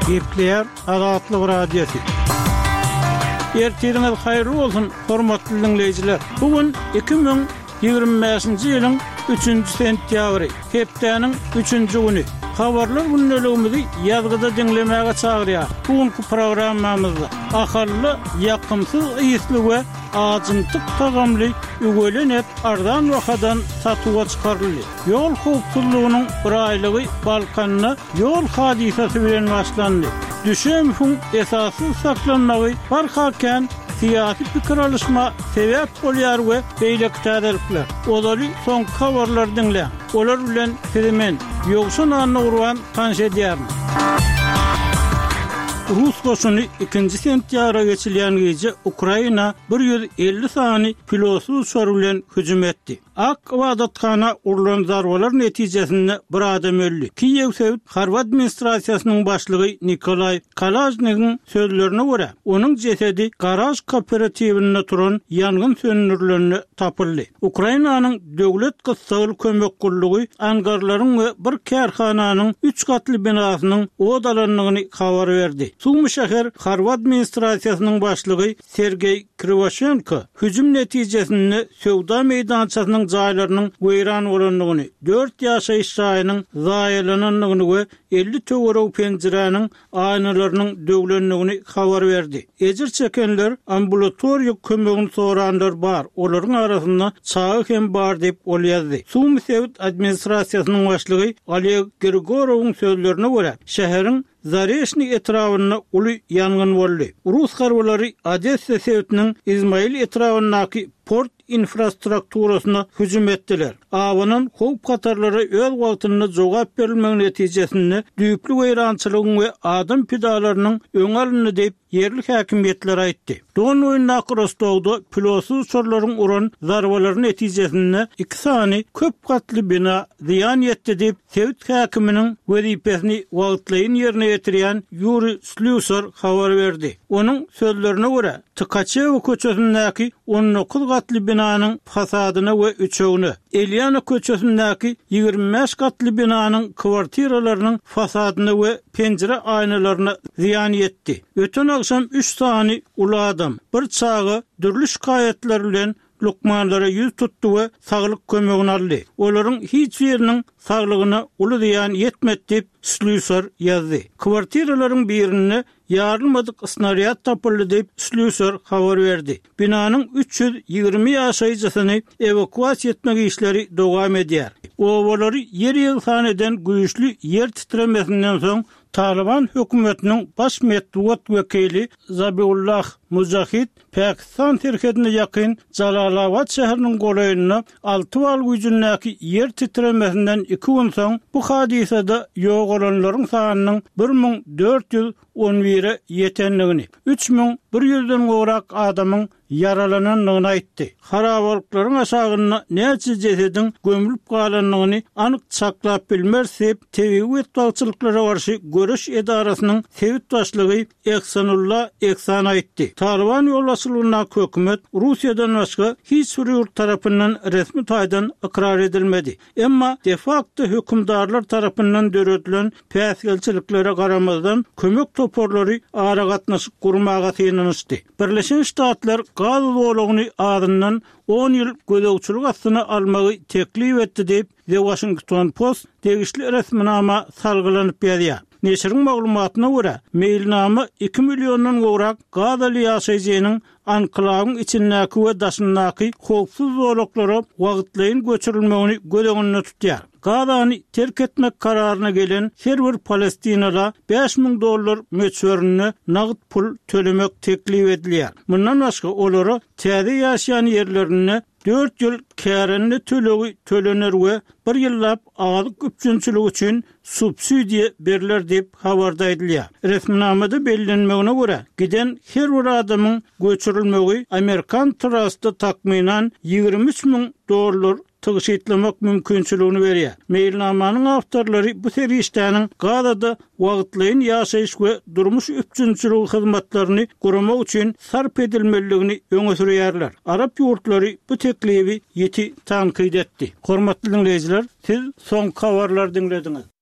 Gepler Azatlyk Radiosu. Ertiriniz hayırlı olsun, hormatly dinleyijiler. Bugün 2025-nji ýylyň 3-nji sentýabry, hepdeniň 3-nji güni. Habarlar günnäligimizi ýazgyda dinlemäge çagyrýar. Bugünkü programmamyzda ahally, ýakymsyz ýysly we ajyntyk tagamly ügelenip ardan wakadan satyga çykaryldy. Ýol howpsuzlygynyň bir aýlygy Balkanyna ýol hadisesi bilen başlandy. Düşemhum esasy saklanmagy barhaken siyasi pikir alışma sebep bolýar we beýle täzelikler. Olary soňky habarlar dinle. Olar bilen filmen ýogşun anny urwan tanş edýär. Rus goşuny 2-nji sentýabra geçilýän gece Ukraina 150 sany pilotsuz uçar bilen hüjüm etdi. Ak wadatkana urulan zarbalar netijesinde bir adam öldü. Kiyev Sowet Harvard administrasiýasynyň başlygy Nikolay Kalajnik'in sözlerine göre onun cesedi garaj kooperatiwinde turan yangın sönürlerini tapyldy. Ukrainanyň döwlet gysgaly kömek gullugy angarlaryň we bir kärhananyň 3 gatly binasynyň odalanlygyny habar berdi. Sumy şäher Harvard administrasiýasynyň başlygy Sergey Krivoshenko hüjüm netijesinde sowda meýdançasynyň jaýlarynyň weýran bolanlygyny, 4 ýaşaýyş jaýynyň zaýalananlygyny we 50 töwerek penjereniň aýnalarynyň döwlenligini habar berdi. Ejir çekenler ambulatoriýa kömegini soranlar bar. Olaryň arasynda çağı hem bar dep bolýardy. Sumy Sowet administrasiýasynyň başlygy Oleg Grigorowyň sözlerine görä şäheriň Zareshny etrawyna uly yangyn boldy. Rus garbalary Odessa Sowetiniň İzmail etrawyndaky port infrastrukturasyna hüjüm etdiler. Awanyň howp katarlary öz wagtynda jogap berilmegi netijesinde düýpli weýrançylygyň we adam pidalarynyň öňalyny diýip yerli häkimiýetler aýtdy. Don oýundaky Rostowda pilotsuz uçarlaryň uran zarbalary netijesinde 2 sany köp gatly bina ziýan ýetdi diýip Sowet häkiminiň wezipesini wagtlaýyn ýerine ýetirýän Yuri Slusar habar berdi. Onuň sözlerine görä Tkaçew köçesindäki 19 gatly binanyň fasadyna we üçegini, Eliana köçesindäki 25 gatly binanyň kwartiralarynyň fasadyna we penjere aýnalaryna ziýan ýetdi. Öten akşam 3 sany uly adam bir çağı dürli şikaýetler bilen lukmanlara yüz tuttu we saglyk kömegini aldy. Olaryň hiç ýeriniň saglygyna uly ziýan ýetmedi diýip Slusar ýazdy. Kwartiralaryň birine yarılmadık snaryat tapıldı diýip Slusar habar berdi. Binanyň 320 ýaşaýjysyny evakuasiýa etmegi işleri dowam edýär. Ovalary yer ýylsaneden güýçli yer titremesinden soň Taliban hökümetiniň baş medeniýet wekili Zabiullah Mujahid Pakistan terkedine ýakyn Jalalabad şäheriniň golaýyna 6 bal güýjündäki yer titremesinden 2 gün soň bu hadisede ýok olanlaryň sanynyň 1411-e ýetenligini, 3100-den gowrak adamyň yaralananlygyny aýtdy. Harabalyklaryň aşagyna näçe jesediň gömülüp galanlygyny anyk çaklap bilmersip, Tewit bagçylyklara garşy görüş edarasynyň Sowet başlygy Eksanullah Eksan aýtdy. Taliban ýolbaşçylygyna hökümet Russiýadan başga hiç bir ýurt tarapyndan resmi taýdan ikrar edilmedi. Emma de facto hökümdarlar tarapyndan döredilen päsgelçiliklere garamazdan kömek toporlary ara gatnaşyp gurmaga synanyşdy. Birleşen Ştatlar gaz dowlagyny adyndan 10 ýyl gözegçilik astyna almagy teklip etdi diýip The Washington Post degişli resminama salgylanyp berýär. Neşriň maglumatyna görä, mailnama 2 milyondan gowrak gazaly ýaşaýjynyň anklawyň içindäki we daşyndaky howpsuz zolaklara wagtlaýyn göçürilmegini gödeginde tutýar. Gazany terk etmek kararyna gelen her bir Palestinala $5,000 möçberini nagd pul tölemek teklip edilýär. Mundan başga olary täze ýaşaýan ýerlerine 4 ýyl kärenli tölegi tölener we 1 ýyllap azyk üçinçilik üçin subsidiýa beriler diýip habarda edilýär. Resminamada bellenmegine görä, giden her bir adamyň göçürilmegi Amerikan trustda takminan $23,000 tygyş etlemek mümkinçiligini berýär. Mailnamanyň awtorlary bu serişdäniň Gazada wagtlaýyn ýaşaýyş we durmuş üçinçilik hyzmatlaryny gurmak üçin sarp edilmeligini öňe sürýärler. Arap ýurtlary bu teklibi ýeti tankyd etdi. Hormatly dinleýijiler, siz soň habarlar dinlediňiz.